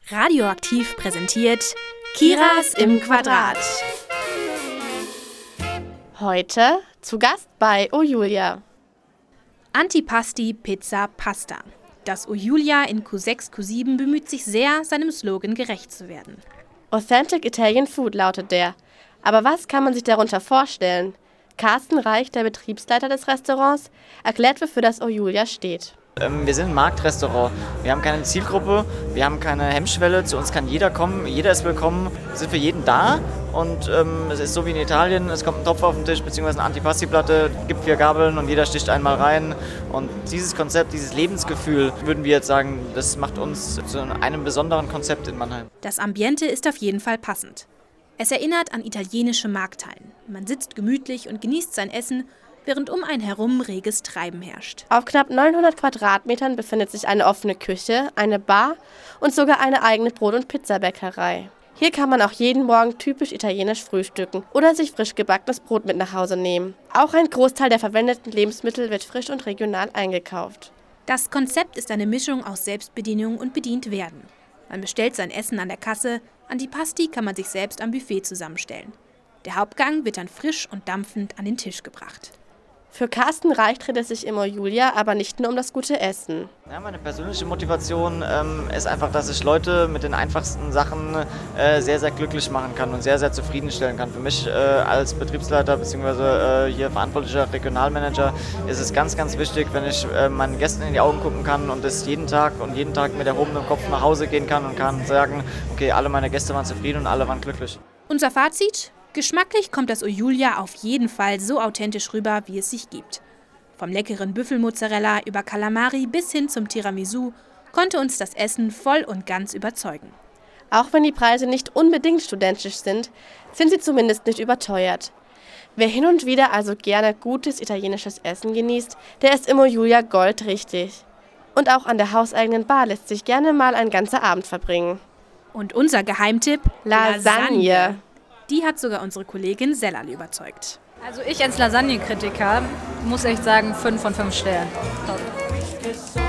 Radioaktiv präsentiert Kiras im Quadrat. Heute zu Gast bei O Julia. Antipasti Pizza Pasta. Das O Julia in Q6, Q7 bemüht sich sehr, seinem Slogan gerecht zu werden. Authentic Italian Food lautet der. Aber was kann man sich darunter vorstellen? Carsten Reich, der Betriebsleiter des Restaurants, erklärt, wofür das O Julia steht. Wir sind ein Marktrestaurant. Wir haben keine Zielgruppe, wir haben keine Hemmschwelle. Zu uns kann jeder kommen, jeder ist willkommen. Wir sind für jeden da und es ist so wie in Italien. Es kommt ein Topf auf den Tisch bzw. eine Antipasti-Platte, gibt 4 Gabeln und jeder sticht einmal rein. Und dieses Konzept, dieses Lebensgefühl, würden wir jetzt sagen, das macht uns zu einem besonderen Konzept in Mannheim. Das Ambiente ist auf jeden Fall passend. Es erinnert an italienische Markthallen. Man sitzt gemütlich und genießt sein Essen, während um einen herum reges Treiben herrscht. Auf knapp 900 Quadratmetern befindet sich eine offene Küche, eine Bar und sogar eine eigene Brot- und Pizzabäckerei. Hier kann man auch jeden Morgen typisch italienisch frühstücken oder sich frisch gebackenes Brot mit nach Hause nehmen. Auch ein Großteil der verwendeten Lebensmittel wird frisch und regional eingekauft. Das Konzept ist eine Mischung aus Selbstbedienung und bedient werden. Man bestellt sein Essen an der Kasse, Antipasti kann man sich selbst am Buffet zusammenstellen. Der Hauptgang wird dann frisch und dampfend an den Tisch gebracht. Für Carsten Reich dreht es sich im O Julia aber nicht nur um das gute Essen. Ja, meine persönliche Motivation ist einfach, dass ich Leute mit den einfachsten Sachen sehr, sehr glücklich machen kann und sehr, sehr zufriedenstellen kann. Für mich als Betriebsleiter bzw. hier verantwortlicher Regionalmanager ist es ganz, ganz wichtig, wenn ich meinen Gästen in die Augen gucken kann und das jeden Tag mit erhobenem Kopf nach Hause gehen kann und kann sagen, okay, alle meine Gäste waren zufrieden und alle waren glücklich. Unser Fazit? Geschmacklich kommt das O Julia auf jeden Fall so authentisch rüber, wie es sich gibt. Vom leckeren Büffelmozzarella über Calamari bis hin zum Tiramisu konnte uns das Essen voll und ganz überzeugen. Auch wenn die Preise nicht unbedingt studentisch sind, sind sie zumindest nicht überteuert. Wer hin und wieder also gerne gutes italienisches Essen genießt, der ist im O Julia goldrichtig. Und auch an der hauseigenen Bar lässt sich gerne mal ein ganzer Abend verbringen. Und unser Geheimtipp? Lasagne. Die hat sogar unsere Kollegin Sellal überzeugt. Also ich als Lasagnekritiker muss echt sagen, 5 von 5 Sternen. Top.